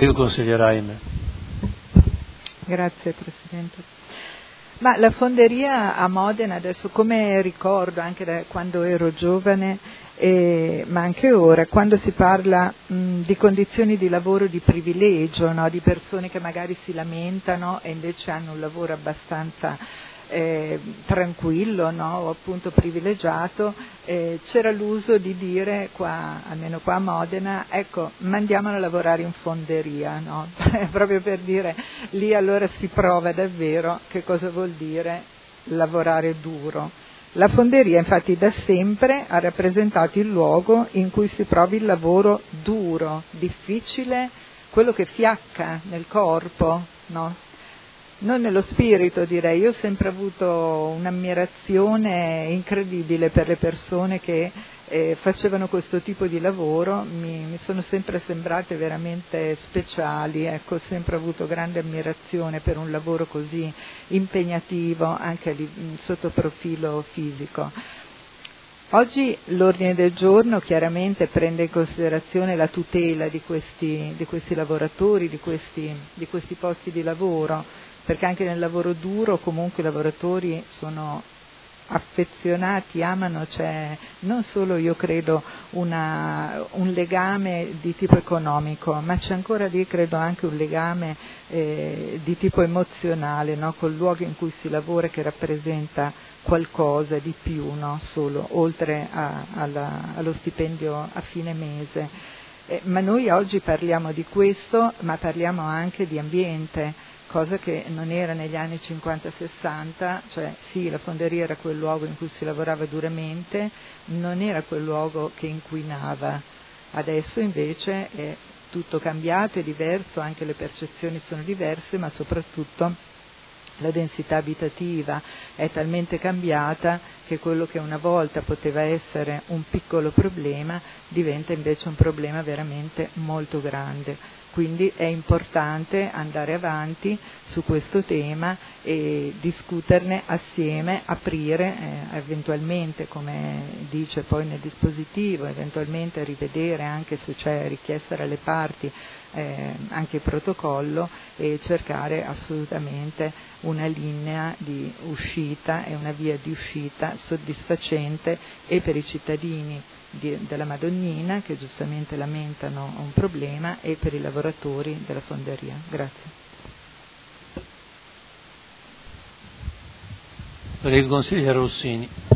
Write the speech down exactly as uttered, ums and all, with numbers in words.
Io consiglierai me. Grazie Presidente. Ma la fonderia a Modena, adesso come ricordo anche da quando ero giovane, eh, ma anche ora, quando si parla mh, di condizioni di lavoro di privilegio, no? Di persone che magari si lamentano e invece hanno un lavoro abbastanza eh, tranquillo, no? O appunto privilegiato, eh, c'era l'uso di dire, qua, almeno qua a Modena, ecco, mandiamolo a lavorare in fonderia, no? Proprio per dire, lì allora si prova davvero che cosa vuol dire lavorare duro. La fonderia infatti da sempre ha rappresentato il luogo in cui si provi il lavoro duro, difficile, quello che fiacca nel corpo, no? Non nello spirito, direi. Io ho sempre avuto un'ammirazione incredibile per le persone che eh, facevano questo tipo di lavoro, mi, mi sono sempre sembrate veramente speciali, ecco, ho sempre avuto grande ammirazione per un lavoro così impegnativo anche lì, sotto profilo fisico. Oggi l'ordine del giorno chiaramente prende in considerazione la tutela di questi, di questi lavoratori, di questi, di questi posti di lavoro, perché anche nel lavoro duro comunque i lavoratori sono affezionati, amano, c'è non solo io credo una, un legame di tipo economico, ma c'è ancora lì credo anche un legame eh, di tipo emozionale, no? Col luogo in cui si lavora, che rappresenta qualcosa di più, no? Solo, oltre a, alla, allo stipendio a fine mese. Eh, ma noi oggi parliamo di questo, ma parliamo anche di ambiente, cosa che non era negli anni cinquanta sessanta, cioè sì, la fonderia era quel luogo in cui si lavorava duramente, non era quel luogo che inquinava. Adesso invece è tutto cambiato, è diverso, anche le percezioni sono diverse, ma soprattutto la densità abitativa è talmente cambiata che quello che una volta poteva essere un piccolo problema diventa invece un problema veramente molto grande. Quindi è importante andare avanti su questo tema e discuterne assieme, aprire eh, eventualmente, come dice poi nel dispositivo, eventualmente rivedere anche se c'è richiesta dalle parti eh, anche il protocollo e cercare assolutamente una linea di uscita e una via di uscita soddisfacente e per i cittadini di, della Madonnina, che giustamente lamentano un problema, e per i lavoratori della fonderia. Grazie. Prego, consigliere Rossini.